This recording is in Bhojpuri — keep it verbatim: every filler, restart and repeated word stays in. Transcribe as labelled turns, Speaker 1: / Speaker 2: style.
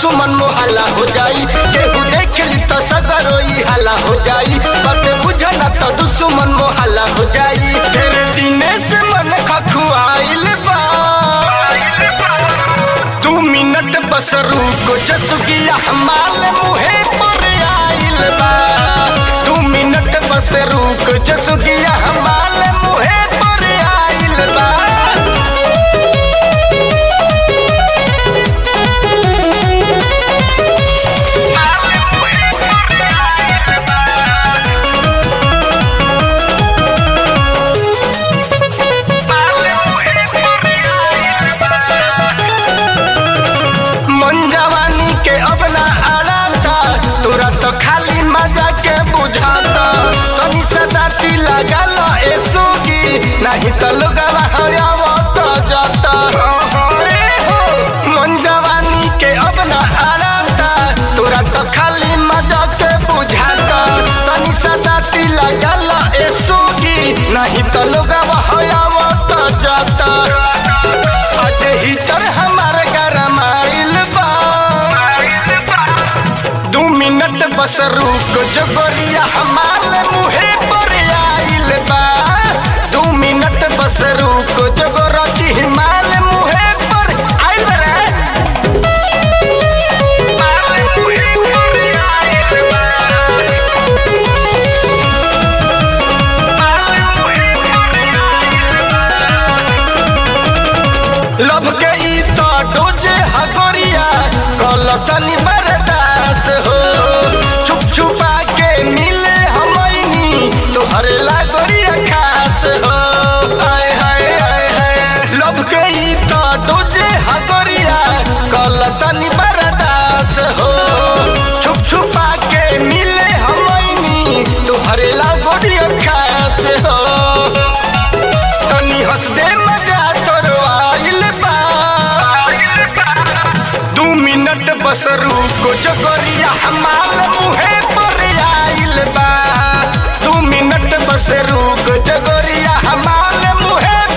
Speaker 1: दुश्मन मोहल्ला हो जाई। केहू देख ली तो सगरोई हल्ला हो जाई। बात बुझना तो दुश्मन मोहल्ला हो जाई। तेरे दिने से मन खखुआइल बा, दू मिनट बस रुक जसुगिया हमाल मुहे पर आइल बा। दू मिनट बस रुक जसुगिया हमाल मुहे पर आइल बा। तो खाली मजा के बुझाता सनी सदाती लगल एसोगी नहीं तो लोगवा हयावत जाता। मन जवानी के अब ना आराता तोरा तो खाली मजा के बुझाता सनी सदाती लगल एसोगी नहीं तो लोगवा हयावत जाता। अजे हीटर हमार गरमाइल बा, दू मिनट बस रुक जगोरिया हमाल मुहे पर आइल बा। दू मिनट बस रुक जगोरती हिमाल मुहे पर आइल बा रे। लब के ई तो डोजे हगोरिया कल तनी बर्दास हो। छुप छुपा के मिले हमनी तोहर लागोरिया खास हो। हाय हाय हाय हाय लब के ई तो डोजे हगोरिया कल तनी बर्दास हो। छुप छुपा के मिले हमनी तोहर लागोरिया खास हो। तनी हंस दे मजा तोरो आइल बा, दू मिनट बस रुक जगोरिया हमाल मुहे पर आइल बा। दू मिनट बस रुक जगोरिया हमाल मुहे